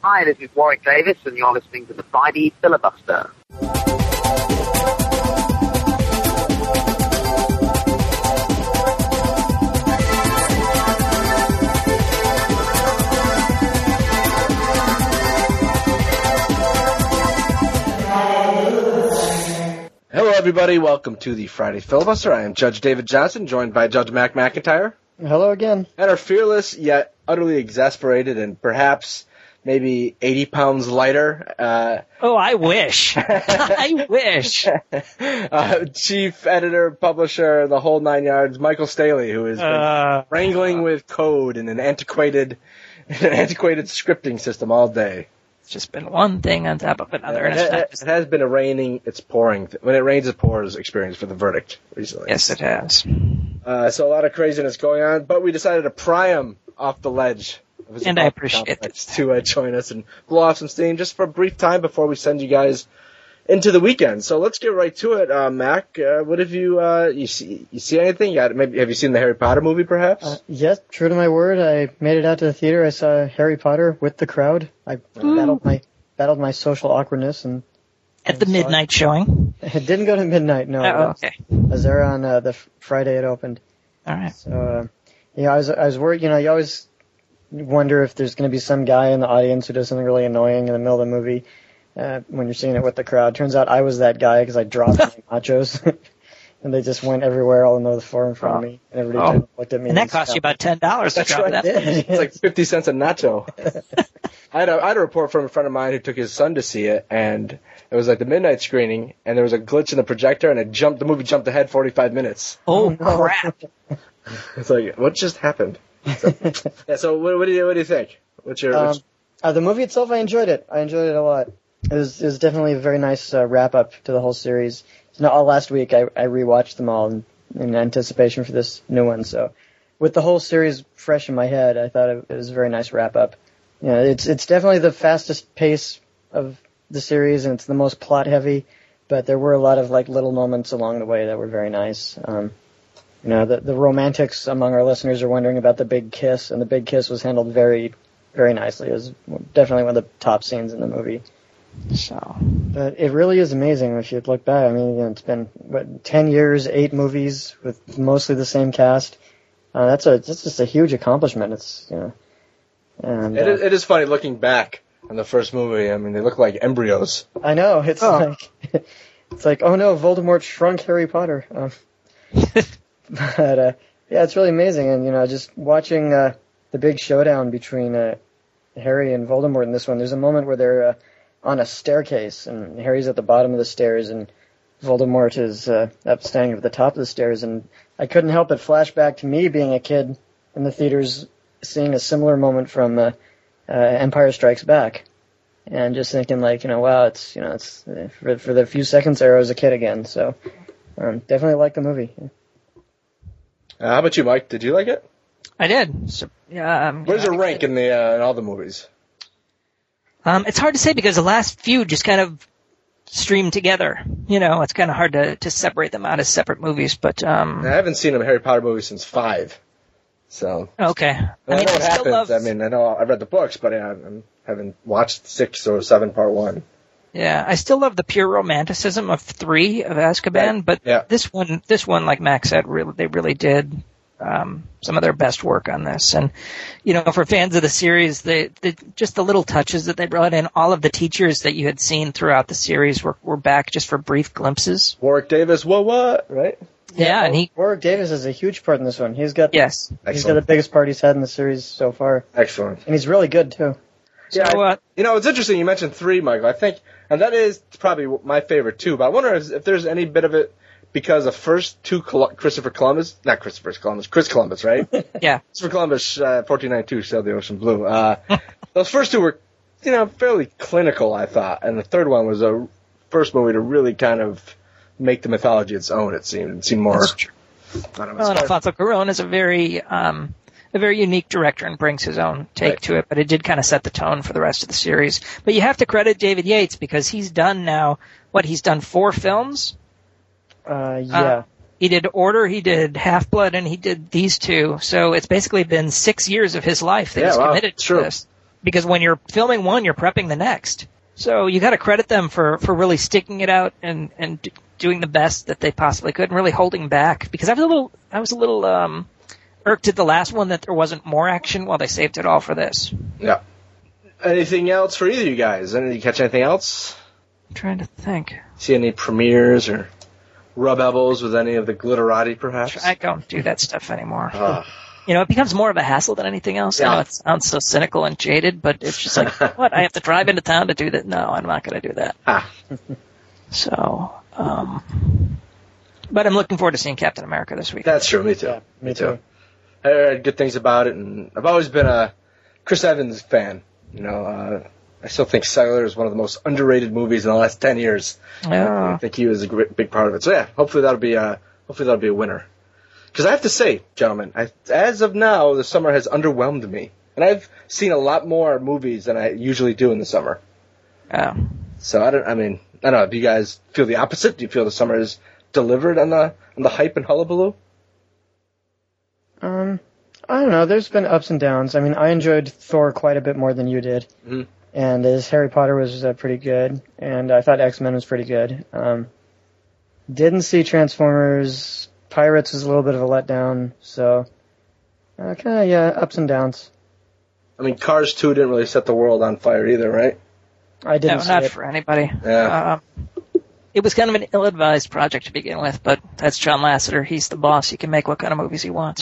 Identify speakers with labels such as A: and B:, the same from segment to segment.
A: Hi, this is Warwick Davis, and you're listening to the Friday Filibuster.
B: Hello, everybody. Welcome to the Friday Filibuster. I am Judge David Johnson, joined by Judge Mac McIntyre.
C: Hello again.
B: And our fearless, yet utterly exasperated, and perhaps maybe 80 pounds lighter.
D: I wish. I wish.
B: Chief editor, publisher, the whole nine yards, Michael Staley, who has been wrangling with code in an antiquated scripting system all day.
D: It's just been one thing on top of another.
B: It has been a raining, it's pouring. When it rains, it pours experience for the verdict recently.
D: Yes, it has.
B: So a lot of craziness going on, but we decided to pry him off the ledge.
D: And I appreciate it.
B: To join us and blow off some steam just for a brief time before we send you guys into the weekend. So let's get right to it. Mac, what have you see anything? Have you seen the Harry Potter movie, perhaps?
C: Yes, true to my word. I made it out to the theater. I saw Harry Potter with the crowd. I battled my social awkwardness and
D: at the midnight showing.
C: It didn't go to midnight. No.
D: Oh, okay.
C: I was there on the Friday it opened.
D: All right.
C: So I was worried. You always wonder if there's going to be some guy in the audience who does something really annoying in the middle of the movie. When you're seeing it with the crowd. Turns out I was that guy because I dropped my nachos. And they just went everywhere all over the floor in front of me. And everybody looked at me.
D: And that cost you about $10 to drop that.
B: It's like 50 cents a nacho. I had a report from a friend of mine who took his son to see it, and it was like the midnight screening, and there was a glitch in the projector, and the movie jumped ahead 45 minutes.
D: Oh, crap.
B: It's like, what just happened? So what do you think? What's your...
C: The movie itself, I enjoyed it. I enjoyed it a lot. It was definitely a very nice wrap-up to the whole series. So last week, I rewatched them all in anticipation for this new one. So with the whole series fresh in my head, I thought it was a very nice wrap-up. It's definitely the fastest pace of the series, and it's the most plot-heavy, but there were a lot of little moments along the way that were very nice. The romantics among our listeners are wondering about the big kiss, and the big kiss was handled very, very nicely. It was definitely one of the top scenes in the movie. But it really is amazing if you look back. I mean, it's been 10 years, 8 movies with mostly the same cast. That's just a huge accomplishment.
B: It is funny looking back on the first movie. I mean, they look like embryos.
C: I know. It's like, oh no, Voldemort shrunk Harry Potter. But it's really amazing. And just watching the big showdown between Harry and Voldemort in this one. There's a moment where they're on a staircase, and Harry's at the bottom of the stairs, and Voldemort is up standing at the top of the stairs, and I couldn't help but flash back to me being a kid in the theaters, seeing a similar moment from Empire Strikes Back, and just thinking wow, it's for the few seconds there I was a kid again. So definitely like the movie.
B: How about you, Mike? Did you like it?
D: I did. So,
B: where's your rank in all the movies?
D: It's hard to say because the last few just kind of streamed together. It's kind of hard to separate them out as separate movies. But I
B: haven't seen a Harry Potter movie since 5. So
D: okay.
B: I know what happens. I mean, I know I've read the books, but I haven't watched 6 or 7 part 1.
D: Yeah, I still love the pure romanticism of 3 of Azkaban, but this one, like Max said, they really did some of their best work on this. And, for fans of the series, just the little touches that they brought in, all of the teachers that you had seen throughout the series were back just for brief glimpses.
B: Warwick Davis, what, right?
D: Yeah, and
C: Warwick Davis has a huge part in this one. He's got
D: he's
C: got the biggest part he's had in the series so far.
B: Excellent.
C: And he's really good, too.
B: Yeah, it's interesting you mentioned 3, Michael. I think, and that is probably my favorite, too, but I wonder if there's any bit of it because the first 2 Chris Columbus, right? Yeah. Christopher Columbus, 1492, sailed the ocean blue. Those first 2 were, fairly clinical, I thought, and the third one was a first movie to really kind of make the mythology its own, it seemed. It seemed more...
D: That's true. Alfonso Cuarón is a very unique director and brings his own take to it, but it did kind of set the tone for the rest of the series. But you have to credit David Yates because he's done 4 films? He did Order, he did Half-Blood, and he did these 2. So it's basically been 6 years of his life that he's committed to this. because when you're filming one, you're prepping the next. So you got to credit them for really sticking it out and doing the best that they possibly could and really holding back. Because I was a little irked at the last one that there wasn't more action while they saved it all for this.
B: Yeah. Anything else for either of you guys? Did you catch anything else?
D: I'm trying to think.
B: See any premieres or rub elbows with any of the glitterati, perhaps?
D: I don't do that stuff anymore. It becomes more of a hassle than anything else. Yeah. I know it sounds so cynical and jaded, but it's just like, what? I have to drive into town to do that? No, I'm not going to do that. So, but I'm looking forward to seeing Captain America this week.
B: That's true. Me too. Yeah, me too. I heard good things about it, and I've always been a Chris Evans fan. I still think Cellular is one of the most underrated movies in the last 10 years.
D: Yeah.
B: I think he was a big part of it. So yeah, hopefully that'll be a winner. Because I have to say, gentlemen, as of now, the summer has underwhelmed me, and I've seen a lot more movies than I usually do in the summer.
D: Yeah.
B: So I don't know. Do you guys feel the opposite? Do you feel the summer is delivered on the hype and hullabaloo?
C: I don't know. There's been ups and downs. I mean, I enjoyed Thor quite a bit more than you did. Mm-hmm. And his Harry Potter was pretty good, and I thought X-Men was pretty good. Didn't see Transformers. Pirates was a little bit of a letdown, so ups and downs.
B: I mean, Cars 2 didn't really set the world on fire either, right?
C: I didn't see
D: not
C: it.
D: for anybody.
B: Yeah.
D: It was kind of an ill-advised project to begin with, but that's John Lasseter. He's the boss. He can make what kind of movies he wants.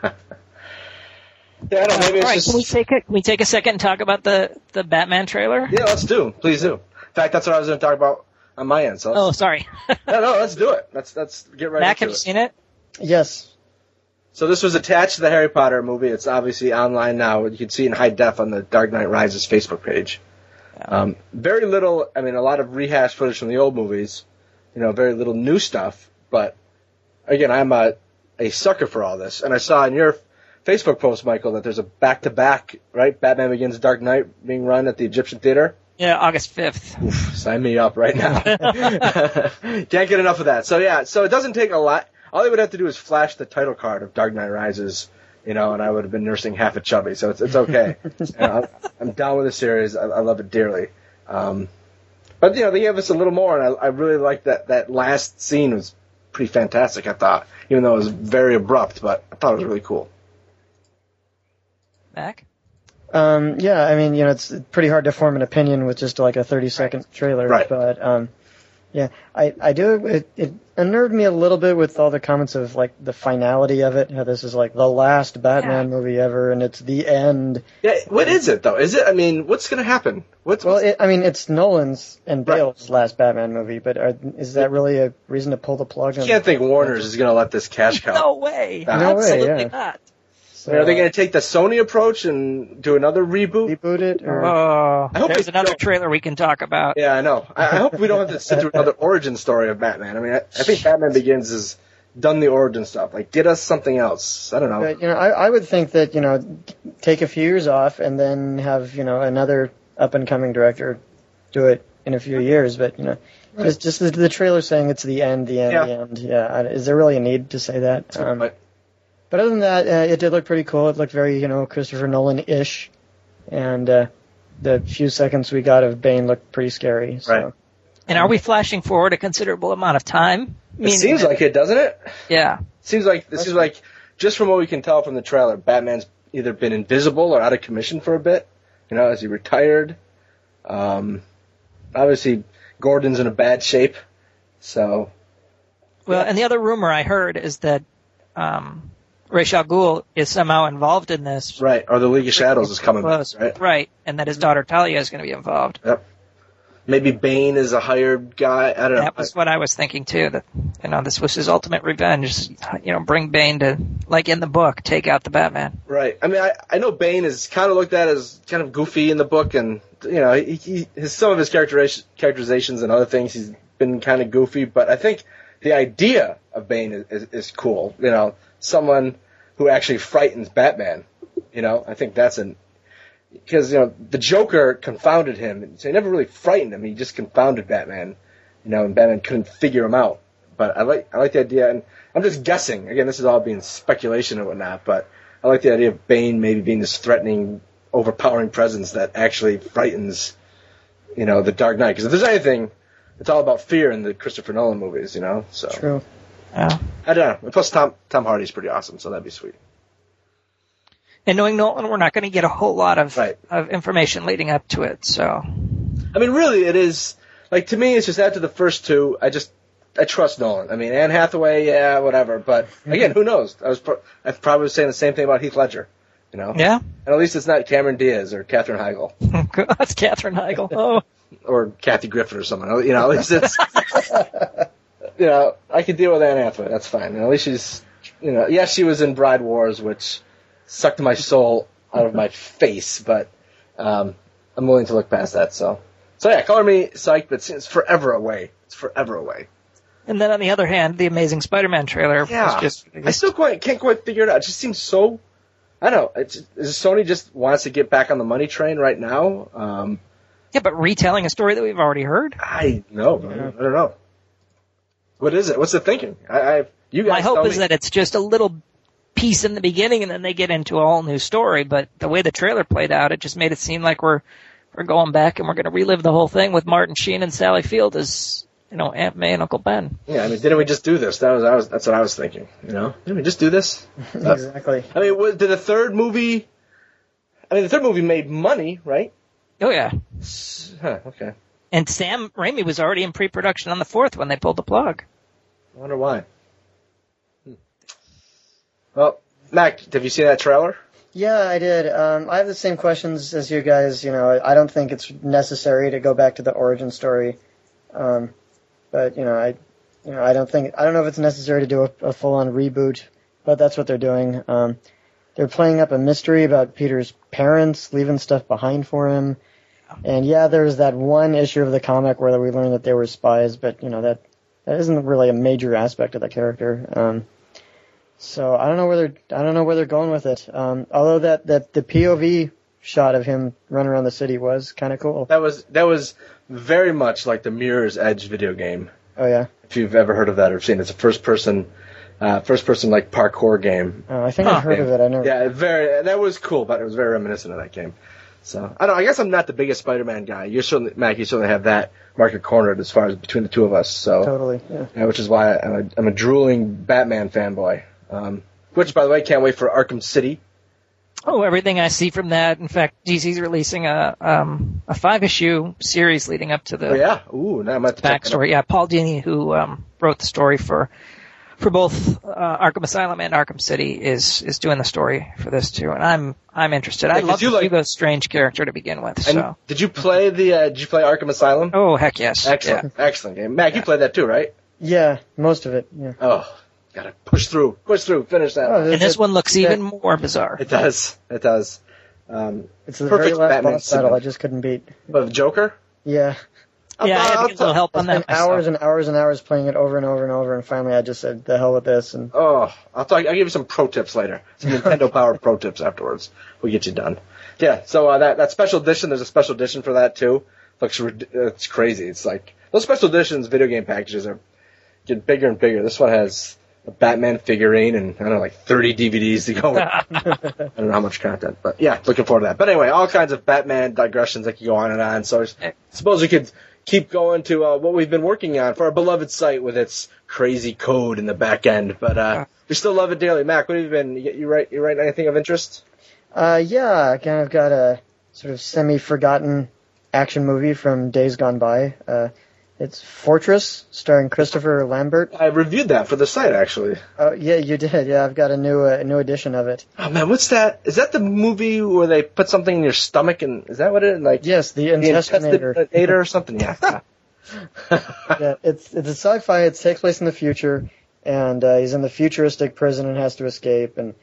B: Yeah, maybe it's
D: right,
B: just...
D: Can we take a second and talk about the Batman trailer?
B: Yeah, let's do. Please do. In fact, that's what I was going to talk about on my end. So
D: sorry.
B: No, let's do it. Let's get right
D: Mac,
B: into it.
D: have you seen it?
C: Yes.
B: So this was attached to the Harry Potter movie. It's obviously online now. You can see it in high def on the Dark Knight Rises Facebook page. Yeah. Very little, a lot of rehashed footage from the old movies. Very little new stuff. But, again, I'm a sucker for all this. And I saw in your Facebook post, Michael, that there's a back-to-back, right? Batman Begins Dark Knight being run at the Egyptian Theater.
D: Yeah, August 5th.
B: Oof, sign me up right now. Can't get enough of that. So it doesn't take a lot. All they would have to do is flash the title card of Dark Knight Rises, and I would have been nursing half a chubby. So it's okay. I'm down with the series. I love it dearly. But they gave us a little more, and I really liked that last scene was pretty fantastic. I thought, even though it was very abrupt, but I thought it was really cool.
D: Mac?
C: It's pretty hard to form an opinion with just like a 30-second trailer.
B: Right.
C: But, I do, it unnerved me a little bit with all the comments of like the finality of it, how this is like the last Batman movie ever and it's the end.
B: Yeah, what is it though? Is it, what's going to happen?
C: It's Nolan's and Bale's last Batman movie, but is that really a reason to pull the plug on?
B: I can't think Warner's is going to let this cash cow.
D: No way.
C: No way,
D: Absolutely not.
B: So, are they going to take the Sony approach and do another reboot?
C: Reboot it? Or...
B: I hope
D: there's another trailer we can talk about.
B: Yeah, I know. I hope we don't have to sit through another origin story of Batman. I think Batman Begins has done the origin stuff. Like, get us something else. I don't know.
C: But, I would think that, take a few years off and then have, another up-and-coming director do it in a few years. But, just the trailer saying it's the end. Yeah, is there really a need to say that? But other than that, it did look pretty cool. It looked very, Christopher Nolan-ish. And the few seconds we got of Bane looked pretty scary. So.
B: Right.
D: And are we flashing forward a considerable amount of time?
B: It seems like it, doesn't it?
D: Yeah.
B: Seems like just from what we can tell from the trailer, Batman's either been invisible or out of commission for a bit. As he retired. Obviously, Gordon's in a bad shape. So.
D: Well, and the other rumor I heard is that Ra's al Ghul is somehow involved in this.
B: Right, or the League of Shadows is coming back, right?
D: Right, and that his daughter Talia is going to be involved.
B: Yep. Maybe Bane is a hired guy. I don't know.
D: That was what I was thinking, too, that, this was his ultimate revenge. Bring Bane to, like in the book, take out the Batman.
B: Right. I know Bane is kind of looked at as kind of goofy in the book, and, some of his characterizations and other things, he's been kind of goofy, but I think the idea of Bane is cool. Someone who actually frightens Batman. I think that's because, the Joker confounded him. So he never really frightened him. He just confounded Batman, and Batman couldn't figure him out. But I like the idea, and I'm just guessing. Again, this is all being speculation and whatnot, but I like the idea of Bane maybe being this threatening overpowering presence that actually frightens, the Dark Knight. Because if there's anything, it's all about fear in the Christopher Nolan movies, So
C: True.
D: Yeah.
B: I don't know. Plus, Tom Hardy's pretty awesome, so that'd be sweet.
D: And knowing Nolan, we're not going to get a whole lot of information leading up to it. So,
B: I mean, really, it is to me. It's just after the first two, I trust Nolan. I mean, Anne Hathaway, yeah, whatever. But again, who knows? I probably was saying the same thing about Heath Ledger.
D: Yeah.
B: And at least it's not Cameron Diaz or Katherine Heigl.
D: That's Katherine Heigl. Oh.
B: Or Kathy Griffin or someone. At least it's. I can deal with Anne Hathaway. That's fine. At least she's. Yes, she was in Bride Wars, which sucked my soul out of my face, but I'm willing to look past that. So yeah, color me psyched, but it's forever away. It's forever away.
D: And then on the other hand, the Amazing Spider-Man trailer was just...
B: I still can't quite figure it out. It just seems so... I don't know. Sony just wants to get back on the money train right now.
D: Yeah, but retelling a story that we've already heard?
B: I know. Yeah. I don't know. What is it? What's the thinking? You guys
D: My hope is that it's just a little piece in the beginning and then they get into a whole new story. But the way the trailer played out, it just made it seem like we're going back and we're going to relive the whole thing with Martin Sheen and Sally Field as... Aunt May and Uncle Ben.
B: Yeah, I mean, didn't we just do this? That's what I was thinking. Didn't we just do this?
C: Exactly.
B: I mean, did the third movie? I mean, the third movie made money, right?
D: Oh yeah.
B: Okay.
D: And Sam Raimi was already in pre-production on the fourth when they pulled the plug.
B: I wonder why. Well, Mac, have you seen that trailer?
C: Yeah, I did. I have the same questions as you guys. I don't think it's necessary to go back to the origin story. But I don't know if it's necessary to do a full-on reboot, but that's what they're doing. They're playing up a mystery about Peter's parents, leaving stuff behind for him. And yeah, there's that one issue of the comic where we learn that they were spies, but that isn't really a major aspect of the character. So I don't know where they're going with it. Although that the POV shot of him running around the city was kind of cool.
B: That was very much like the Mirror's Edge video game.
C: Oh yeah.
B: If you've ever heard of that or seen it, it's a first person like parkour game.
C: Oh, I think I've heard of it. I never.
B: Yeah, that was cool, but it was very reminiscent of that game. So I don't know. I guess I'm not the biggest Spider-Man guy. You certainly have that market cornered as far as between the two of us. So
C: totally. Yeah.
B: Which is why I'm a drooling Batman fanboy. Which, by the way, can't wait for Arkham City.
D: Oh, everything I see from that. In fact, DC's releasing a 5-issue series leading up to the
B: now I'm at the
D: backstory. Yeah, Paul Dini, who wrote the story for both Arkham Asylum and Arkham City, is doing the story for this too, and I'm interested. I love the Hugo Strange character to be with. So,
B: did you play Arkham Asylum?
D: Oh heck yes!
B: Excellent game. Mac, you played that too, right?
C: Yeah, most of it. Yeah.
B: Oh. Gotta push through, finish that.
D: And this one looks even more bizarre.
B: It does.
C: It's the very last boss battle I just couldn't beat.
B: But Joker?
C: Yeah.
D: I had to get a little help on that.
C: Hours and hours and hours playing it over and over and over, and finally I just said, "The hell with this!" And
B: I'll give you some pro tips later. Some Nintendo Power pro tips afterwards. We'll get you done. Yeah. So that special edition, there's a special edition for that too. It's crazy. It's like those special editions, video game packages are getting bigger and bigger. This one has a Batman figurine and, 30 DVDs to go with. I don't know how much content, but yeah, looking forward to that. But anyway, all kinds of Batman digressions that can go on and on. So I suppose we could keep going to what we've been working on for our beloved site with its crazy code in the back end. But we still love it dearly. Mac, what have you been? You write anything of interest?
C: Yeah, I kind of got a sort of semi-forgotten action movie from days gone by. It's Fortress, starring Christopher Lambert.
B: I reviewed that for the site, actually.
C: Oh, yeah, you did. Yeah, I've got a new edition of it.
B: Oh, man, what's that? Is that the movie where they put something in your stomach, and is that what it is?
C: Yes, the Intestinator
B: or something, yeah.
C: Yeah, it's a sci-fi. It takes place in the future, and he's in the futuristic prison and has to escape, and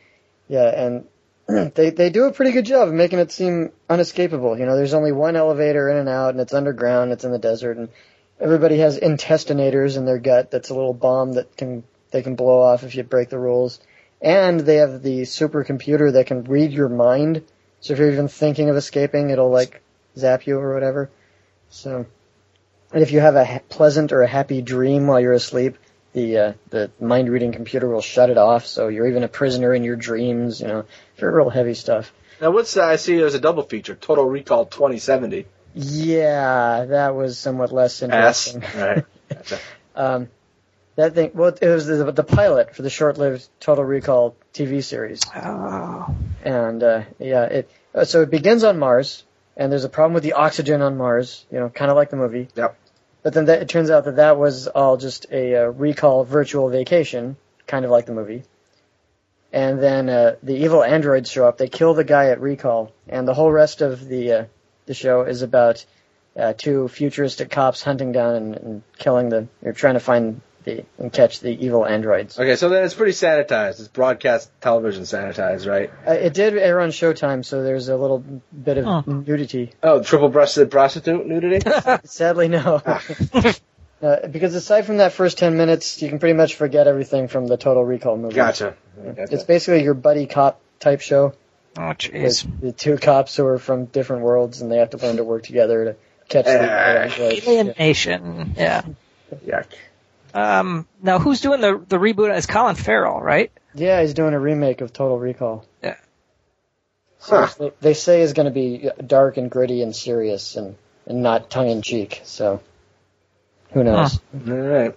C: they do a pretty good job of making it seem unescapable. There's only one elevator in and out, and it's underground, it's in the desert, and everybody has intestinators in their gut. That's a little bomb that they can blow off if you break the rules. And they have the supercomputer that can read your mind. So if you're even thinking of escaping, it'll zap you or whatever. So, and if you have a pleasant or a happy dream while you're asleep, the mind reading computer will shut it off. So you're even a prisoner in your dreams. Very real heavy stuff.
B: Now, I see there's a double feature, Total Recall 2070.
C: Yeah, that was somewhat less interesting.
B: Right. Gotcha.
C: That thing, well, it was the pilot for the short-lived Total Recall TV series.
D: Oh.
C: And, so it begins on Mars, and there's a problem with the oxygen on Mars, kind of like the movie.
B: Yep.
C: But then it turns out that was all just a recall virtual vacation, kind of like the movie. And then the evil androids show up. They kill the guy at Recall, and the whole rest of the show is about two futuristic cops hunting down and killing trying to find and catch the evil androids.
B: Okay, so then it's pretty sanitized. It's broadcast television sanitized, right?
C: It did air on Showtime, so there's a little bit of nudity.
B: Oh, triple-breasted prostitute nudity?
C: Sadly, no. Because aside from that first 10 minutes, you can pretty much forget everything from the Total Recall movie.
B: Gotcha.
C: It's basically your buddy cop type show.
D: Oh, jeez.
C: The two cops who are from different worlds, and they have to learn to work together to catch the androids.
D: Alienation, yeah.
B: Yuck.
D: Now, who's doing the reboot? It's Colin Farrell, right?
C: Yeah, he's doing a remake of Total Recall.
D: Yeah.
C: So they say it's going to be dark and gritty and serious and not tongue-in-cheek, so who knows?
B: All right.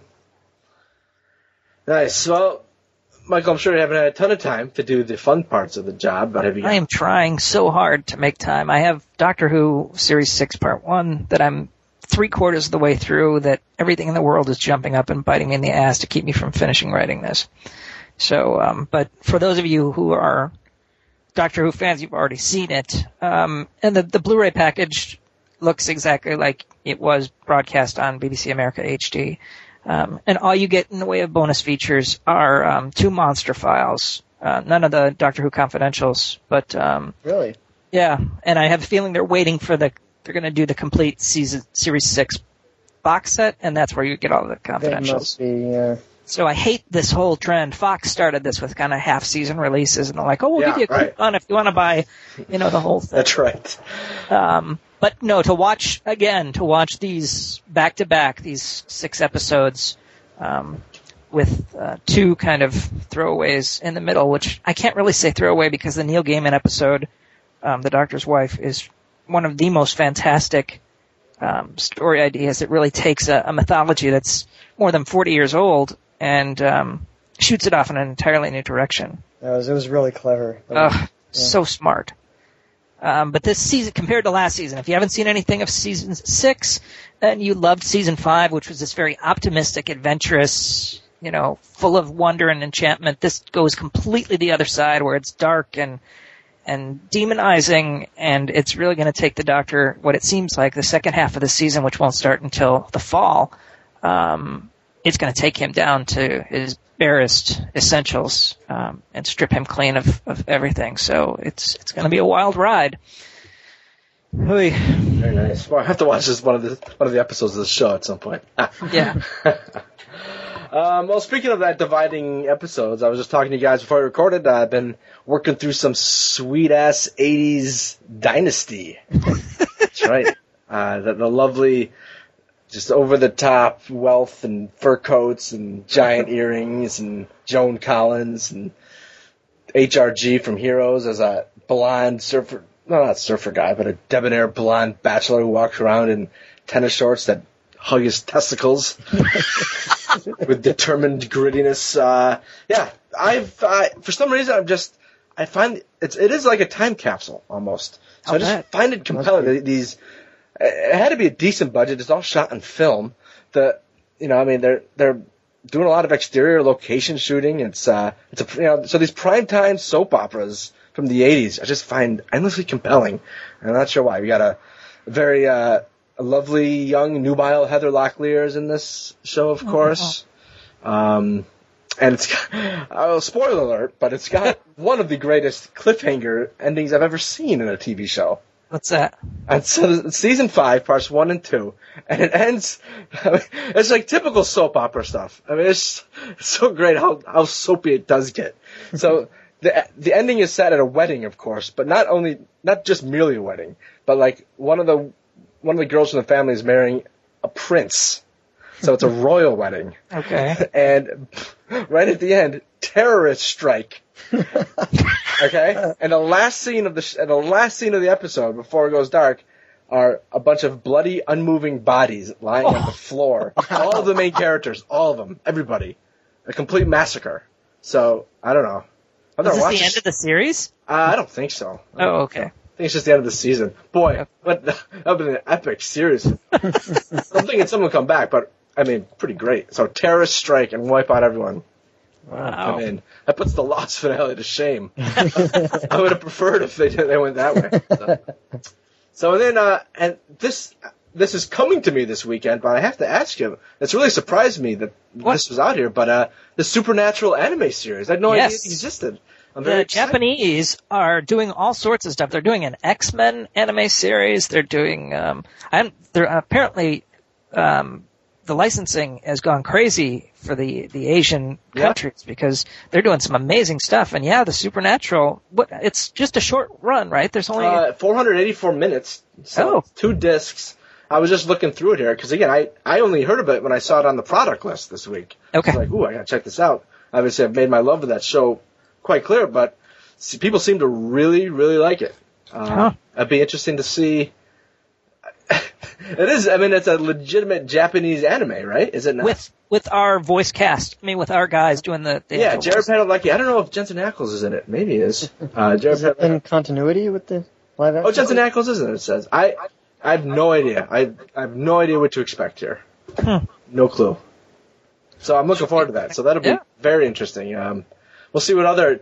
B: Nice. Well, Michael, I'm sure you haven't had a ton of time to do the fun parts of the job, but have you?
D: I am trying so hard to make time. I have Doctor Who Series 6 Part 1 that I'm 3/4 of the way through, that everything in the world is jumping up and biting me in the ass to keep me from finishing writing this. So, but for those of you who are Doctor Who fans, you've already seen it. And the Blu-ray package looks exactly like it was broadcast on BBC America HD. And all you get in the way of bonus features are 2 monster files. None of the Doctor Who confidentials, but
C: really?
D: Yeah, and I have a feeling they're waiting for they're going to do the complete Series 6 box set, and that's where you get all the confidentials.
C: They must be,
D: So I hate this whole trend. Fox started this with kind of half-season releases, and they're like, we'll give you a coupon if you want to buy, the whole thing.
B: That's right.
D: But no, to watch these back-to-back, these 6 episodes, with 2 kind of throwaways in the middle, which I can't really say throwaway because the Neil Gaiman episode, The Doctor's Wife, is one of the most fantastic story ideas. It really takes a mythology that's more than 40 years old and shoots it off in an entirely new direction.
C: It was really clever.
D: So smart. But this season, compared to last season, if you haven't seen anything of season 6 and you loved season 5, which was this very optimistic, adventurous, full of wonder and enchantment, this goes completely the other side where it's dark and demonizing, and it's really going to take the Doctor, what it seems like, the second half of the season, which won't start until the fall, it's going to take him down to his barest essentials and strip him clean of everything. So it's going to be a wild ride.
B: Very nice. Well, I have to watch this one of the episodes of the show at some point.
D: Yeah.
B: Well, speaking of that, dividing episodes, I was just talking to you guys before I recorded. I've been working through some sweet-ass 80s Dynasty. That's right. The lovely, just over-the-top wealth and fur coats and giant earrings and Joan Collins and HRG from Heroes as a blonde surfer, no, not surfer guy, but a debonair blonde bachelor who walks around in tennis shorts that hug his testicles with determined grittiness. For some reason, I find it is like a time capsule almost. So I just find it compelling. It had to be a decent budget. It's all shot on film. They're doing a lot of exterior location shooting. So these primetime soap operas from the 80s I just find endlessly compelling. And I'm not sure why. We got a very a lovely young nubile Heather Locklear is in this show, of course. And it's got, spoiler alert, but it's got one of the greatest cliffhanger endings I've ever seen in a TV show.
D: What's that?
B: And so season 5, parts 1 and 2, and it ends, it's like typical soap opera stuff. I mean, it's so great how soapy it does get. So the ending is set at a wedding, of course, but not just merely a wedding, but like one of the girls from the family is marrying a prince. So it's a royal wedding.
D: Okay.
B: And right at the end, terrorists strike. Okay, and the last scene of the episode before it goes dark are a bunch of bloody, unmoving bodies lying on the floor. All of the main characters, all of them, everybody, a complete massacre. So I don't know.
D: Is this the end of the series?
B: I don't think so.
D: Oh, okay.
B: I think it's just the end of the season. Boy, that would have been an epic series. I'm thinking someone will come back, but I mean, pretty great. So terrorists strike and wipe out everyone.
D: Wow.
B: I mean, that puts the Lost finale to shame. I would have preferred if they went that way. So then, and this is coming to me this weekend, but I have to ask you, it's really surprised me that this was out here, but the Supernatural anime series, I had no idea it existed.
D: The Japanese are doing all sorts of stuff. They're doing an X-Men anime series. They're doing, they're apparently, the licensing has gone crazy for the Asian countries because they're doing some amazing stuff. And the Supernatural, it's just a short run, right? There's only
B: 484 minutes. So 2 discs. I was just looking through it here because again, I only heard of it when I saw it on the product list this week.
D: Okay.
B: I was like, ooh, I gotta check this out. Obviously, I've made my love of that show quite clear, but people seem to really, really like it. It'd be interesting to see. It is. I mean, it's a legitimate Japanese anime, right? Is it not?
D: With our voice cast. I mean, with our guys doing the
B: Jared Padalecki. I don't know if Jensen Ackles is in it. Maybe he is.
C: Is it in continuity with the live action?
B: Oh, Jensen Ackles is in it. It says. I have no idea. I have no idea what to expect here. No clue. So I'm looking forward to that. So that'll be very interesting. We'll see what other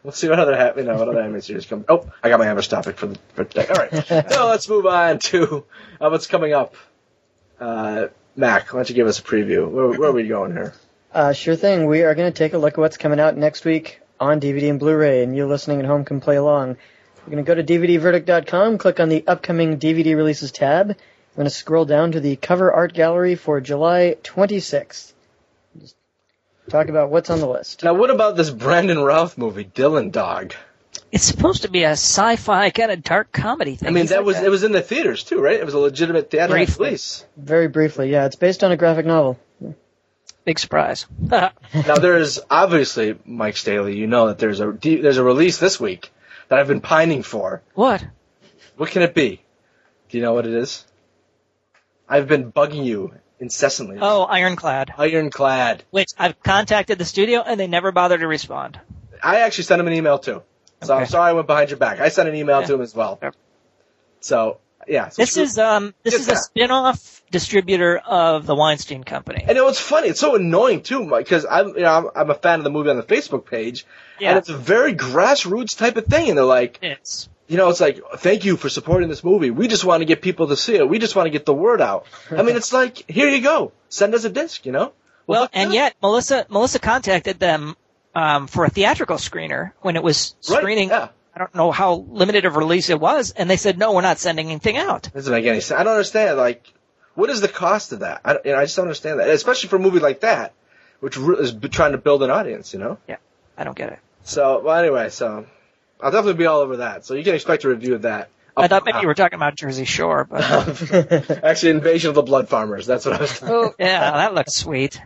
B: anime series come. Oh, I got my Amherst topic for today. All right, so let's move on to what's coming up. Mac, why don't you give us a preview? Where are we going here?
C: Sure thing. We are going to take a look at what's coming out next week on DVD and Blu-ray, and you listening at home can play along. We're going to go to DVDverdict.com, click on the upcoming DVD releases tab. We're going to scroll down to the cover art gallery for July 26th. Just talk about what's on the list.
B: Now, what about this Brandon Routh movie, Dylan Dog?
D: It's supposed to be a sci-fi kind of dark comedy thing.
B: I mean, it was in the theaters too, right? It was a legitimate theatrical release.
C: Very briefly, yeah. It's based on a graphic novel.
D: Big surprise.
B: Now, there's obviously, Mike Staley, you know that there's a release this week that I've been pining for.
D: What?
B: What can it be? Do you know what it is? I've been bugging you incessantly.
D: Oh, Ironclad.
B: Ironclad.
D: Which I've contacted the studio and they never bothered to respond.
B: I actually sent him an email too. So I'm sorry I went behind your back. I sent an email to him as well. Yep. So, yeah. So
D: this is a spin-off distributor of the Weinstein Company.
B: And it's funny. It's so annoying too, because I'm a fan of the movie on the Facebook page, and it's a very grassroots type of thing. And they're like, it's like, thank you for supporting this movie. We just want to get people to see it. We just want to get the word out. I mean, it's like, here you go. Send us a disc,
D: Well, and yet Melissa contacted them for a theatrical screener when it was screening. Right, yeah. I don't know how limited of a release it was, and they said, no, we're not sending anything out.
B: Doesn't make any sense. I don't understand. Like, what is the cost of that? I just don't understand that, especially for a movie like that, which is trying to build an audience, Yeah,
D: I don't get it.
B: So, well, anyway, I'll definitely be all over that. So you can expect a review of that.
D: I thought maybe you were talking about Jersey Shore, but
B: actually, Invasion of the Blood Farmers. That's what I was talking about.
D: Oh, yeah, that looks sweet.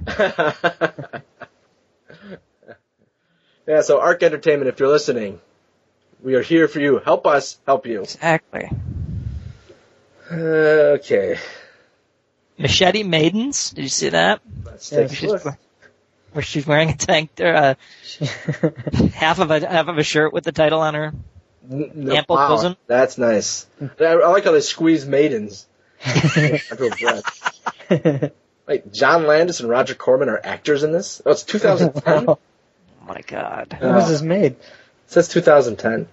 B: Yeah, so Arc Entertainment, if you're listening, we are here for you. Help us help you.
D: Exactly.
B: Okay.
D: Machete Maidens. Did you see that?
B: Let's take a look.
D: Where she's wearing a tank, half of a shirt with the title on her ample bosom.
B: That's nice. I like how they squeeze maidens. I feel breath. Wait, John Landis and Roger Corman are actors in this? Oh, it's 2010?
D: Oh my God.
C: When was this made?
B: It says 2010.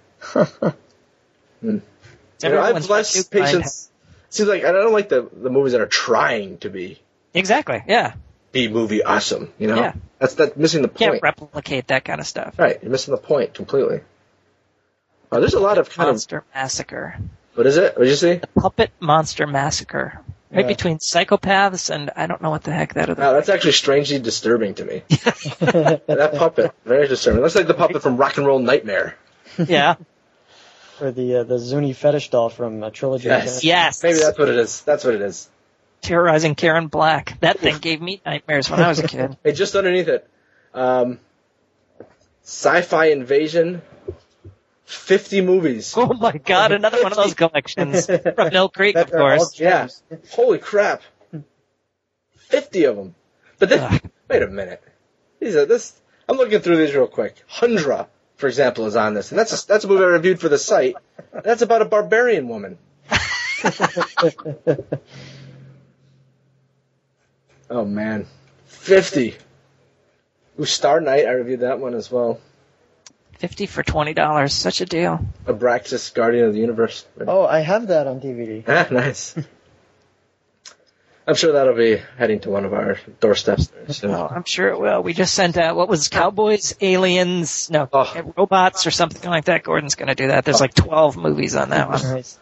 B: I have less patience. Seems like I don't like the movies that are trying to be.
D: Exactly, yeah.
B: Be movie awesome,
D: Yeah.
B: That's missing the point.
D: Can't replicate that kind of stuff.
B: Right, you're missing the point completely. Oh, there's a lot of kind
D: Monster Massacre.
B: What is it? What did you say?
D: The Puppet Monster Massacre. Right between psychopaths and I don't know what the heck that is.
B: That's actually strangely disturbing to me. That puppet, very disturbing. Looks like the puppet from Rock and Roll Nightmare.
D: Yeah.
C: Or the Zuni fetish doll from Trilogy.
D: Yes.
B: Maybe that's what it is. That's what it is.
D: Terrorizing Karen Black. That thing gave me nightmares when I was a kid.
B: Hey, just underneath it, Sci-Fi Invasion 50 movies.
D: Oh my God, another one of those collections from Mill Creek, of course.
B: Yeah. Holy crap. 50 of them. But then, wait a minute. I'm looking through these real quick. Hundra, for example, is on this. And that's a movie I reviewed for the site. That's about a barbarian woman. Oh, man. 50. Ooh, Star Night, I reviewed that one as well.
D: 50 for $20, such a deal.
B: Abraxas, Guardian of the Universe.
C: Oh, I have that on DVD.
B: Ah, nice. I'm sure that'll be heading to one of our doorsteps there soon.
D: Oh, I'm sure it will. We just sent out, what was Cowboys, Aliens, Robots or something like that. Gordon's going to do that. There's like 12 movies on that one.
C: Nice.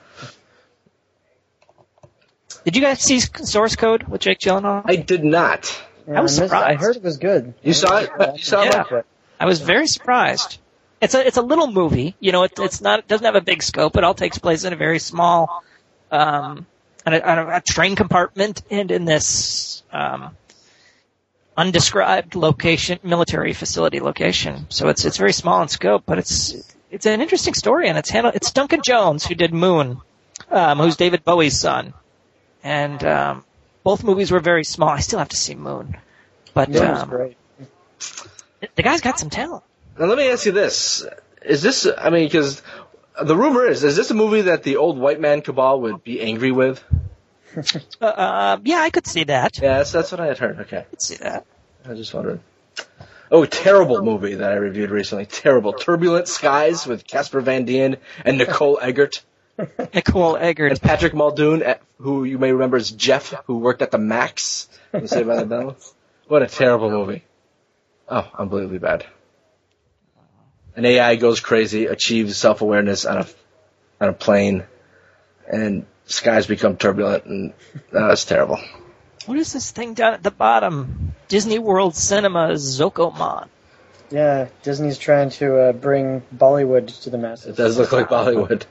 D: Did you guys see Source Code with Jake Gyllenhaal?
B: I did not.
C: Yeah,
D: I was surprised.
C: I heard it was good.
B: You saw it? You saw it?
D: I was very surprised. It's a little movie. You know, it doesn't have a big scope. It all takes place in a very small, on a train compartment and in this, undescribed location, military facility location. So it's very small in scope, but it's an interesting story, and it's Duncan Jones who did Moon, who's David Bowie's son. And, both movies were very small. I still have to see Moon. But,
C: was great.
D: The guy's got some talent.
B: Now let me ask you this. Is this, because the rumor is this a movie that the old white man cabal would be angry with?
D: Yeah, I could see that.
B: Yes, that's what I had heard. Okay.
D: I could see that.
B: I was just wondering. Oh, terrible movie that I reviewed recently. Terrible. Turbulent Skies with Casper Van Dien and Nicole Eggert.
D: Nicole Eggert.
B: And Patrick Muldoon, who you may remember as Jeff, who worked at the Max in Saved by the Bell. What a terrible movie. Oh, unbelievably bad. An AI goes crazy, achieves self-awareness on a plane, and skies become turbulent, and that's terrible.
D: What is this thing down at the bottom? Disney World Cinema Zokomon.
C: Yeah, Disney's trying to bring Bollywood to the masses.
B: It does look like Bollywood.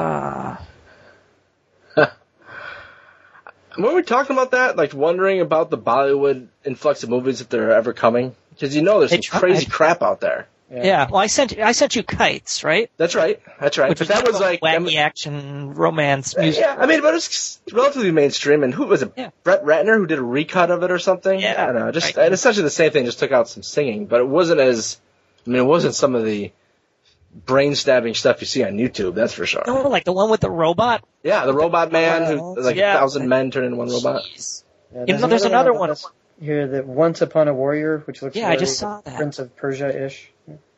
B: Were we talking about that? Like, wondering about the Bollywood influx of movies if they're ever coming? Because there's some crazy crap out there.
D: Yeah. Well, I sent you Kites, right?
B: That's right.
D: Which
B: but that was like
D: wacky action romance music.
B: Yeah, but it's relatively mainstream. And who was it? Yeah. Brett Ratner who did a recut of it or something?
D: Yeah.
B: I don't know. And essentially the same thing, just took out some singing. But it wasn't it wasn't some of the brain-stabbing stuff you see on YouTube, that's for sure.
D: Oh, like the one with the robot?
B: Yeah, the robot man who, 1,000 men turn into one robot.
C: Yeah, there's another one here, that Once Upon a Warrior, which looks
D: I just saw that.
C: Prince of Persia-ish.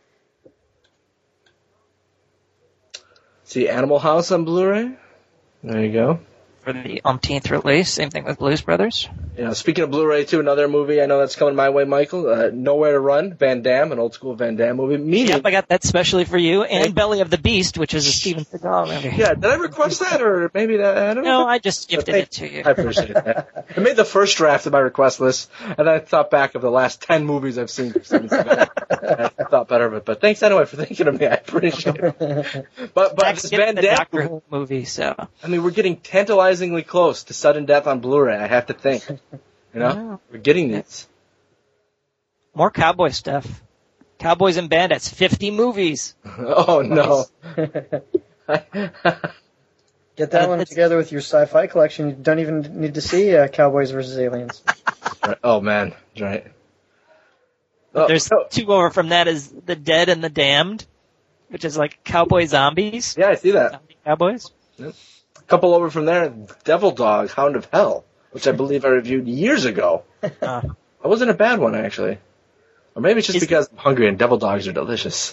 B: See Animal House on Blu-ray? There you go.
D: For the umpteenth release. Same thing with Blues Brothers.
B: Yeah, speaking of Blu-ray, too, another movie I know that's coming my way, Michael. Nowhere to Run, Van Damme, an old-school Van Damme movie.
D: Yep, I got that specially for you. And Belly of the Beast, which is a Steven Seagal movie.
B: Yeah, did I request that, or maybe that? I don't know.
D: No, I just gifted it to you.
B: I appreciate that. I made the first draft of my request list, and I thought back of the last 10 movies I've seen for Steven Seagal. I thought better of it, but thanks anyway for thinking of me. I appreciate it. But this Van Damme
D: Doctor Who movie, so.
B: We're getting tantalizingly close to sudden death on Blu-ray, I have to think. We're getting these.
D: More cowboy stuff. Cowboys and Bandits, 50 movies.
B: Oh, no.
C: Get that one together with your sci-fi collection. You don't even need to see Cowboys vs. Aliens.
B: Right. Oh, man. That's right.
D: There's two over from that is The Dead and the Damned, which is like cowboy zombies.
B: Yeah, I see that.
D: Zombie cowboys.
B: Yep. A couple over from there, Devil Dog, Hound of Hell, which I believe I reviewed years ago. That wasn't a bad one, actually. Or maybe it's just because I'm hungry and devil dogs are delicious.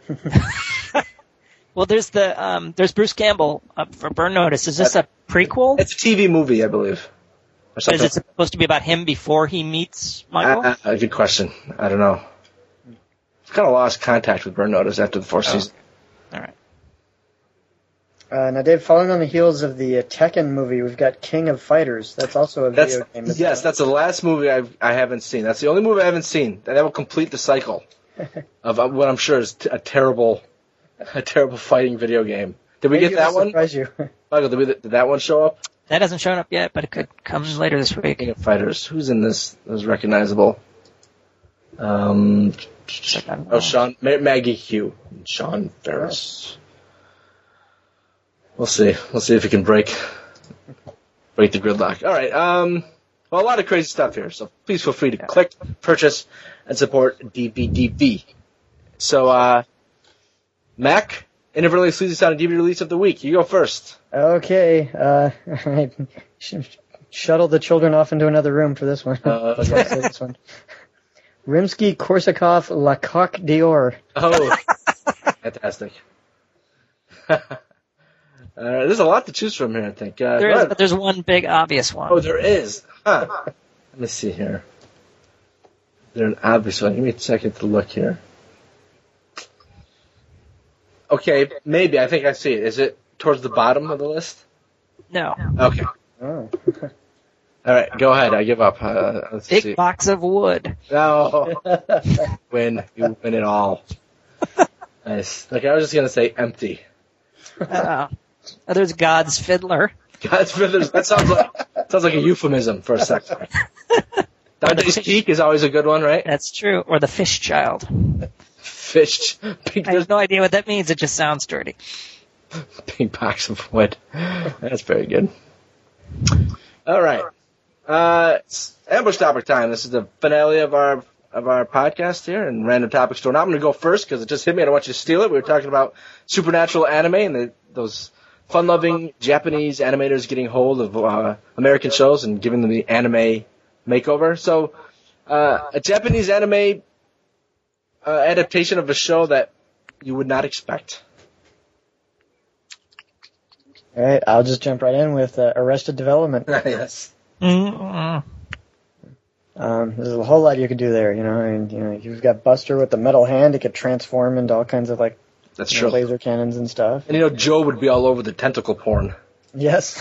D: Well, there's there's Bruce Campbell up for Burn Notice. Is this a prequel?
B: It's a TV movie, I believe. Or something.
D: Is it supposed to be about him before he meets Michael?
B: Good question. I don't know. I've kind of lost contact with Burn Notice after the fourth season.
D: All right.
C: Now, Dave, following on the heels of the Tekken movie, we've got King of Fighters. That's also a video game.
B: Yes, that's the last movie I haven't seen. That's the only movie I haven't seen. That will complete the cycle of what I'm sure is a terrible fighting video game. Did we get that one?
C: Surprise you.
B: Michael, did that one show up?
D: That hasn't shown up yet, but it could come later this week.
B: King of Fighters. Who's in this? That was recognizable. Maggie Q. Sean Ferris. We'll see. We'll see if we can break the gridlock. All right. Well, a lot of crazy stuff here, so please feel free to click, purchase, and support DBDB. So, Mac, Intervalling Sleazy Sound DVD release of the week. You go first.
C: Okay. I shuttle the children off into another room for this one. This one. Rimsky-Korsakov La Coque d'Or.
B: Oh, fantastic. There's a lot to choose from here, I think.
D: There is, but there's one big obvious one.
B: Oh, there is. Huh. Let me see here. There's an obvious one. Give me a second to look here. Okay, maybe. I think I see it. Is it towards the bottom of the list?
D: No.
B: Okay.
C: Oh.
B: All right, go ahead. I give up. Let's
D: Big
B: see.
D: box of wood.
B: No. You win it all. Nice. Like, I was just going to say empty.
D: There's God's Fiddler.
B: God's Fiddler. That sounds like a euphemism for a sex act. Dante's Peak is always a good one, right?
D: That's true. Or the Fish Child.
B: Fish.
D: I have no idea what that means. It just sounds dirty.
B: Big box of wood. That's very good. All right. It's Ambush Topic time. This is the finale of our podcast here in Random Topic Store. Now I'm going to go first because it just hit me. I don't want you to steal it. We were talking about supernatural anime and those fun-loving Japanese animators getting hold of American shows and giving them the anime makeover. So a Japanese anime adaptation of a show that you would not expect.
C: All right, I'll just jump right in with Arrested Development.
B: Yes.
D: Mm-hmm.
C: There's a whole lot you could do there, you've got Buster with the metal hand. He could transform into all kinds of
B: that's true.
C: Laser cannons and stuff.
B: And Joe would be all over the tentacle porn.
C: Yes.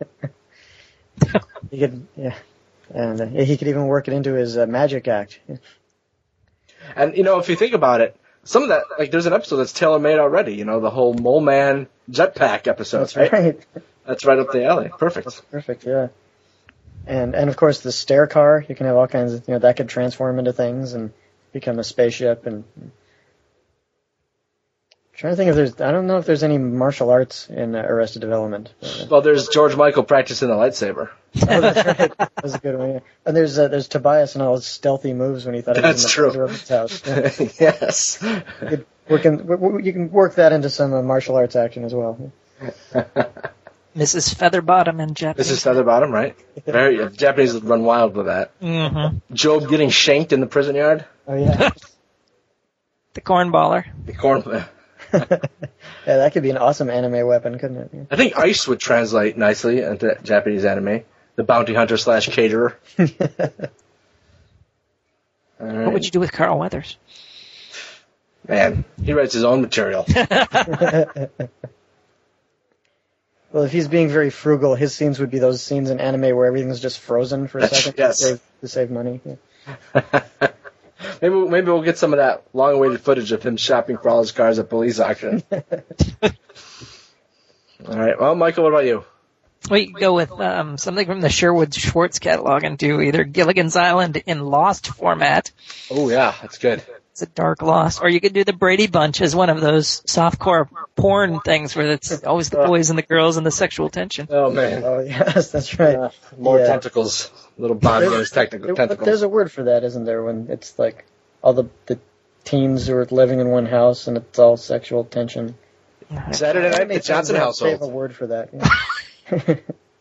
C: He could, yeah. And he could even work it into his magic act.
B: And, if you think about it, some of that, there's an episode that's tailor-made already, the whole Mole Man jetpack episode.
C: That's right.
B: That's right up the alley. Perfect.
C: That's perfect, yeah. And of course the stair car, you can have all kinds of, that could transform into things and become a spaceship. And I'm trying to think I don't know if there's any martial arts in Arrested Development.
B: Well, there's George Michael practicing the lightsaber.
C: Oh, that's right. That was a good one. Yeah. And there's Tobias and all his stealthy moves when he thought he was in the Roman's house.
B: Yes.
C: You can work that into some martial arts action as well.
D: Mrs. Featherbottom in Japanese.
B: Mrs. Featherbottom, right? Very Japanese run wild with that.
D: Mm-hmm.
B: Job getting shanked in the prison yard.
C: Oh yeah.
D: The cornballer.
B: The corn.
C: Yeah, that could be an awesome anime weapon, couldn't it? Yeah.
B: I think ice would translate nicely into Japanese anime. The bounty hunter / caterer. Right.
D: What would you do with Carl Weathers?
B: Man, he writes his own material.
C: Well, if he's being very frugal, his scenes would be those scenes in anime where everything's just frozen for a second to save money. Yeah.
B: Maybe we'll get some of that long-awaited footage of him shopping for all his cars at police auction. All right. Well, Michael, what about you?
D: We could go with something from the Sherwood Schwartz catalog and do either Gilligan's Island in Lost format.
B: Oh, yeah. That's good.
D: It's a dark Lost. Or you could do the Brady Bunch as one of those softcore porn things where it's always the boys and the girls and the sexual tension.
B: Oh, man.
C: Oh, yes, that's right.
B: More tentacles. Little body tentacles.
C: There's a word for that, isn't there, when it's like all the teens who are living in one house and it's all sexual tension.
B: Saturday night, the Johnson household.
C: They have a word for that. Yeah.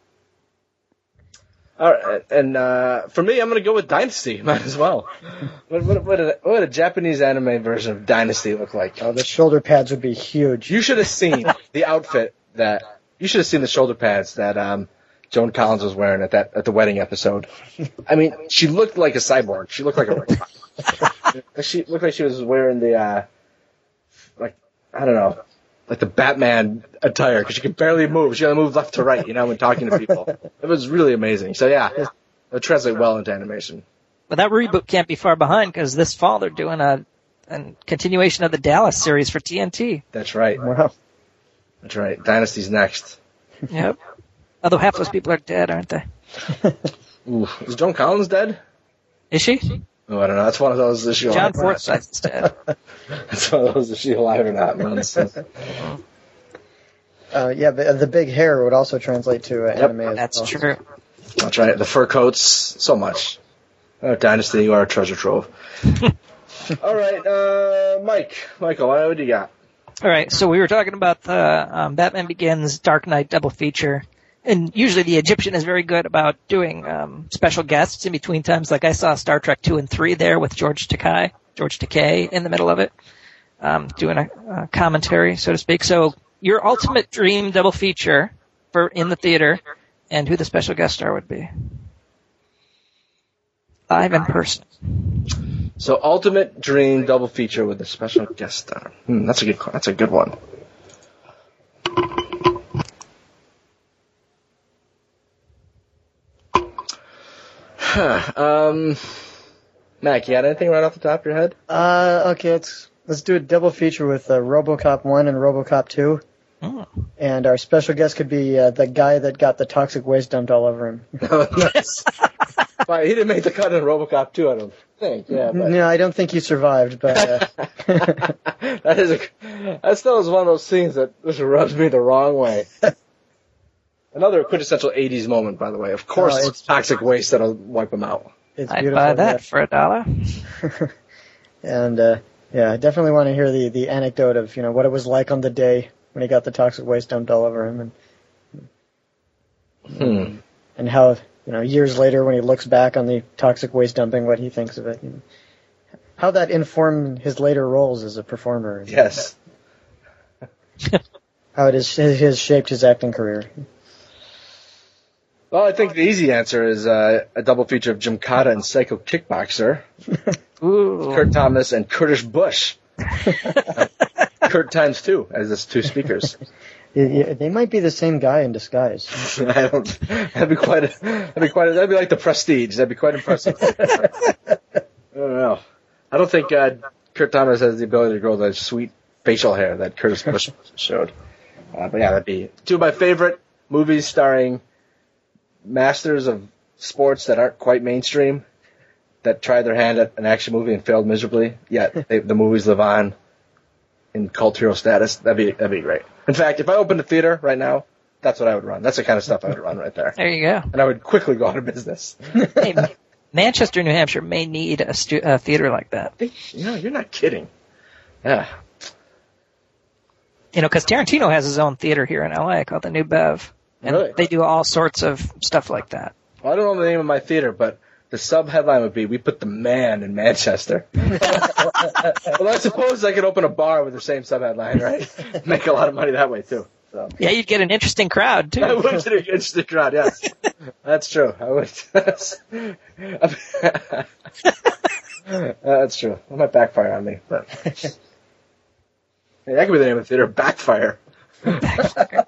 B: All right, and for me, I'm going to go with Dynasty. Might as well. What would a Japanese anime version of Dynasty look like?
C: Oh, the shoulder pads would be huge.
B: You should have seen the outfit you should have seen the shoulder pads that Joan Collins was wearing at the wedding episode. I mean, she looked like a cyborg. She looked like a robot. She looked like she was wearing the I don't know, like the Batman attire, because she could barely move. She only moved left to right, when talking to people. It was really amazing. So yeah, it would translate well into animation.
D: But that reboot can't be far behind, because this fall they're doing a continuation of the Dallas series for TNT.
B: That's right.
C: Wow.
B: That's right. Dynasty's next.
D: Yep. Although half those people are dead, aren't they?
B: Ooh, is Joan Collins dead?
D: Is she?
B: Oh, I don't know. That's one of those. Is she alive?
D: John Forsythe's dead.
B: That's one of those. Is she alive or not? Nonsense.
C: Yeah, the big hair would also translate to anime as well.
D: That's true.
B: That's right. The fur coats, so much. Oh, Dynasty, you are a treasure trove. All right, Michael, what do you got?
D: All right, so we were talking about the Batman Begins Dark Knight double feature. And usually the Egyptian is very good about doing special guests in between times. Like I saw Star Trek 2 and 3 there with George Takei in the middle of it, doing a commentary, so to speak. So your ultimate dream double feature for in the theater, and who the special guest star would be. Live in person.
B: So ultimate dream double feature with a special guest star. That's a good one. Mac, you got anything right off the top of your head?
C: Okay, let's do a double feature with RoboCop 1 and RoboCop 2.
D: Oh.
C: And our special guest could be the guy that got the toxic waste dumped all over him.
B: Nice. Well, he didn't make the cut in RoboCop 2, I don't think. Yeah. But...
C: No, I don't think he survived, but...
B: That still is one of those scenes that just rubs me the wrong way. Another quintessential 80s moment, by the way. Of course, it's toxic waste that'll wipe them out.
C: It's
D: I'd buy that for
C: $1. And, I definitely want to hear the anecdote of, what it was like on the day when he got the toxic waste dumped all over him. And how, years later when he looks back on the toxic waste dumping, what he thinks of it. How that informed his later roles as a performer.
B: Yes.
C: How it has shaped his acting career.
B: Well, I think the easy answer is a double feature of Gymkata and Psycho Kickboxer.
D: Ooh.
B: Kurt Thomas and Curtis Bush. Kurt times 2 as his 2 speakers.
C: They might be the same guy in disguise.
B: That'd be like the Prestige. That'd be quite impressive. I don't know. I don't think Kurt Thomas has the ability to grow the sweet facial hair that Curtis Bush showed. But yeah, that'd be 2 of my favorite movies starring masters of sports that aren't quite mainstream, that tried their hand at an action movie and failed miserably, yet the movies live on in cult hero status. That'd be great. In fact, if I opened a theater right now, that's what I would run. That's the kind of stuff I would run right there.
D: There you go.
B: And I would quickly go out of business.
D: Hey, Manchester, New Hampshire may need a theater like that.
B: You're not kidding. Yeah.
D: Because Tarantino has his own theater here in LA called the New Bev. And
B: really? They
D: do all sorts of stuff like that.
B: Well, I don't know the name of my theater, but the sub-headline would be, "We put the man in Manchester." Well, I suppose I could open a bar with the same sub-headline, right? Make a lot of money that way, too. So.
D: Yeah, you'd get an interesting crowd, too.
B: I would get an interesting crowd, yes. That's true. I would. That's true. It might backfire on me, but... Hey, that could be the name of the theater, Backfire.
D: Backfire.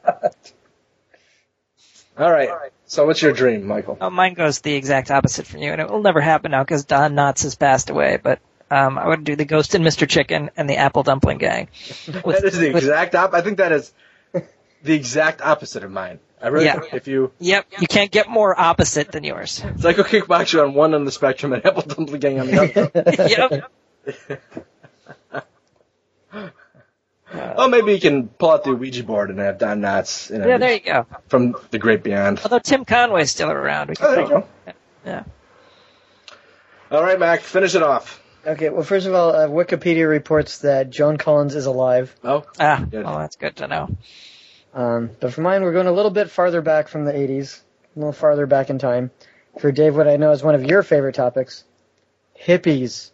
B: All right. So what's your dream, Michael?
D: Oh, mine goes the exact opposite from you, and it will never happen now because Don Knotts has passed away, but I would do the Ghost and Mr. Chicken and the Apple Dumpling Gang.
B: That is the exact opposite. I think that is the exact opposite of mine. I really think if you...
D: Yep, you can't get more opposite than yours.
B: Psycho Kickboxer on one end of the spectrum and Apple Dumpling Gang on the other.
D: Yep.
B: Oh, maybe you can pull out the Ouija board and have Don Knotts.
D: Yeah, there you go.
B: From the great beyond.
D: Although Tim Conway's still around.
B: There you go.
D: Yeah.
B: All right, Mac, finish it off.
C: Okay, well, first of all, Wikipedia reports that Joan Collins is alive.
B: Oh.
D: Good. Well, that's good to know.
C: But for mine, we're going a little bit farther back from the 80s, a little farther back in time. For Dave, what I know is one of your favorite topics, hippies.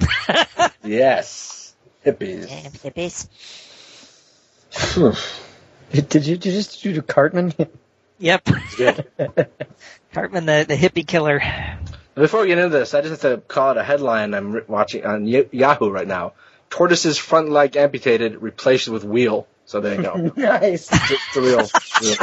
B: Yes. Hippies.
D: Hippies.
C: Did you just do Cartman?
D: Yep. Cartman, the hippie killer.
B: Before we get into this, I just have to call it a headline I'm watching on Yahoo right now. Tortoise's front leg amputated, replaced with wheel. So there you go.
C: Nice.
B: It's a real.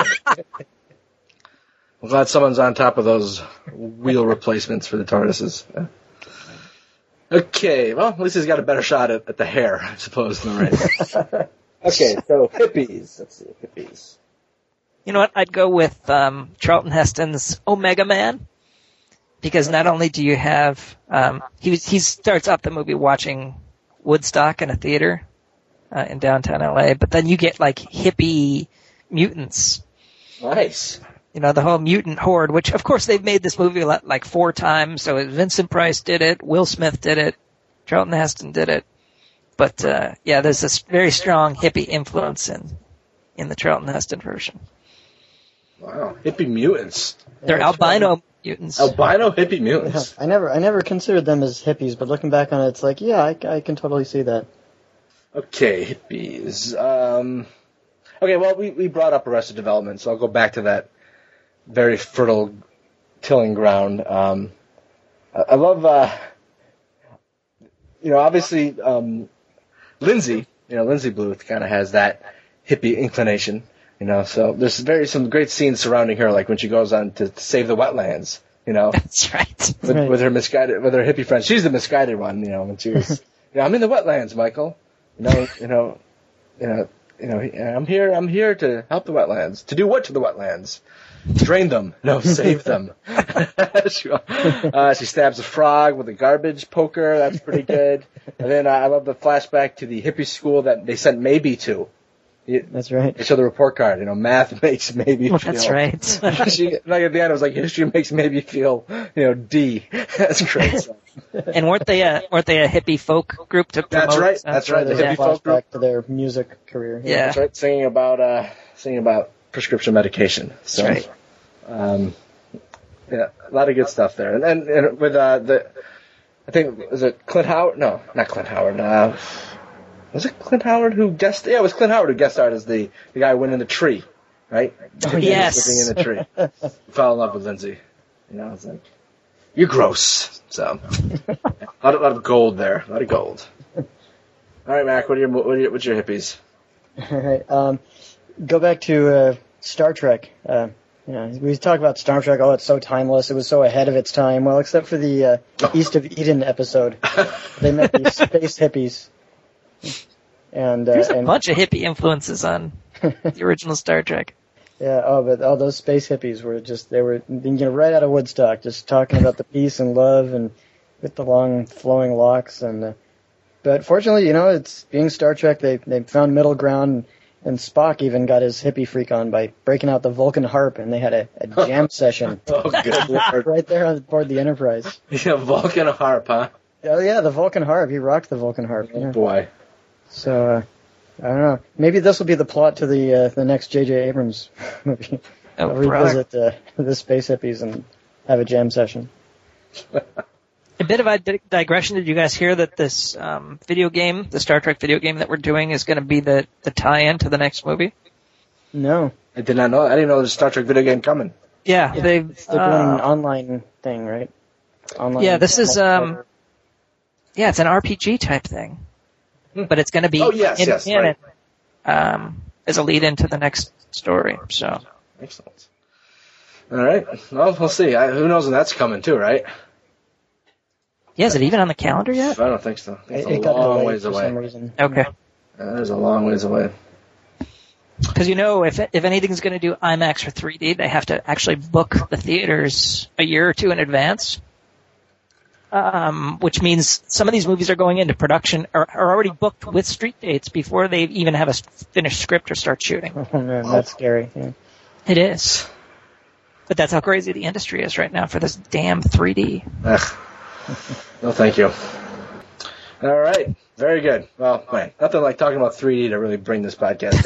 B: I'm glad someone's on top of those wheel replacements for the tortoises. Yeah. Okay, well, at least he's got a better shot at the hair, I suppose, than the right. Okay, so hippies. Let's see, hippies.
D: You know what? I'd go with Charlton Heston's Omega Man, because not only do you have he starts out the movie watching Woodstock in a theater in downtown LA, but then you get like hippie mutants.
B: Nice.
D: You know, the whole mutant horde, which of course they've made this movie like 4 times. So Vincent Price did it, Will Smith did it, Charlton Heston did it. But there's this very strong hippie influence in the Charlton Heston version.
B: Wow, hippie mutants.
D: They're albino mutants.
B: Albino hippie mutants.
C: Yeah, I never considered them as hippies, but looking back on it, it's like, yeah, I can totally see that.
B: Okay, hippies. Okay, well, we brought up Arrested Development, so I'll go back to that very fertile tilling ground. I love, obviously, Lindsay Bluth kind of has that hippie inclination, so there's some great scenes surrounding her, like when she goes on to save the wetlands,
D: That's right.
B: with her hippie friend. She's the misguided one, when she was, I'm in the wetlands, Michael. I'm here to help the wetlands. To do what to the wetlands? Drain them. No, save them. She stabs a frog with a garbage poker. That's pretty good. And then I love the flashback to the hippie school that they sent Maybe to.
C: That's right.
B: They show the report card. Math makes Maybe feel.
D: That's right.
B: Like at the end, it was like history makes Maybe feel, D. That's great stuff.
D: And weren't they a hippie folk group to promote?
B: That's right. The hippie folk group
C: to their music career.
D: Yeah.
B: That's right. Singing about prescription medication. So,
D: that's
B: right. A lot of good stuff there. And with I think, was it Clint Howard? No, not Clint Howard. Was it Clint Howard who guest? Yeah, it was Clint Howard who guest starred as the guy who went in the tree, right?
D: Oh, yes.
B: Living in the tree. Fell in love with Lindsay. It's like, you're gross. So, a lot of gold there. A lot of gold. All right, Mac. What's your hippies?
C: All right. Go back to Star Trek. We talk about Star Trek. Oh, it's so timeless. It was so ahead of its time. Well, except for the East of Eden episode, they met these space hippies. And
D: there's a bunch of hippie influences on the original Star Trek.
C: Yeah. Oh, but all those space hippies were right out of Woodstock, just talking about the peace and love and with the long flowing locks but fortunately, it's being Star Trek. They found middle ground. And Spock even got his hippie freak on by breaking out the Vulcan harp, and they had a jam session.
B: Oh, good Lord.
C: Right there on board the Enterprise.
B: Yeah, Vulcan harp, huh?
C: Oh, yeah, the Vulcan harp. He rocked the Vulcan harp.
B: Oh, boy.
C: So, I don't know. Maybe this will be the plot to the next J.J. Abrams movie.
D: Oh,
C: revisit the space hippies and have a jam session.
D: A bit of a digression. Did you guys hear that this video game, the Star Trek video game that we're doing, is going to be the tie-in to the next movie?
C: No.
B: I did not know. I didn't know there's a Star Trek video game coming.
D: Yeah, they're
C: doing an online thing, right? Online.
D: Yeah, this is it's an RPG type thing, but it's going to be
B: right.
D: as a lead into the next story. So
B: excellent. All right. Well, we'll see. Who knows when that's coming too, right?
D: Yeah, is it even on the calendar yet?
B: I don't think so. It's
C: a long ways away. For some reason.
D: Okay.
B: There's a long ways away.
D: Because if anything's going to do IMAX or 3D, they have to actually book the theaters a year or two in advance. Which means some of these movies are going into production are already booked with street dates before they even have a finished script or start shooting.
C: Oh man, that's scary. Yeah.
D: It is. But that's how crazy the industry is right now for this damn 3D.
B: Ugh. No, thank you. All right. Very good. Well, man, nothing like talking about 3D to really bring this podcast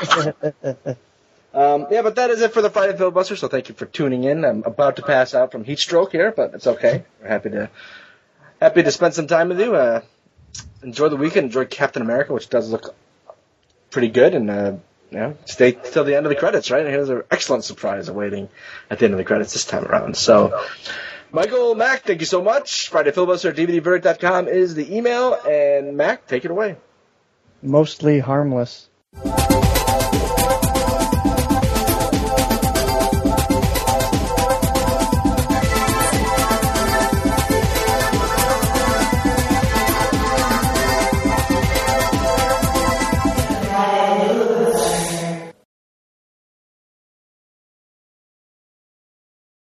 B: down. But that is it for the Friday Filibuster, so thank you for tuning in. I'm about to pass out from heat stroke here, but it's okay. We're happy to spend some time with you. Enjoy the weekend. Enjoy Captain America, which does look pretty good, and stay till the end of the credits, right? And here's an excellent surprise awaiting at the end of the credits this time around. So, Michael, Mac, thank you so much. FridayFilibuster@DVDverdict.com is the email, and Mac, take it away.
C: Mostly harmless.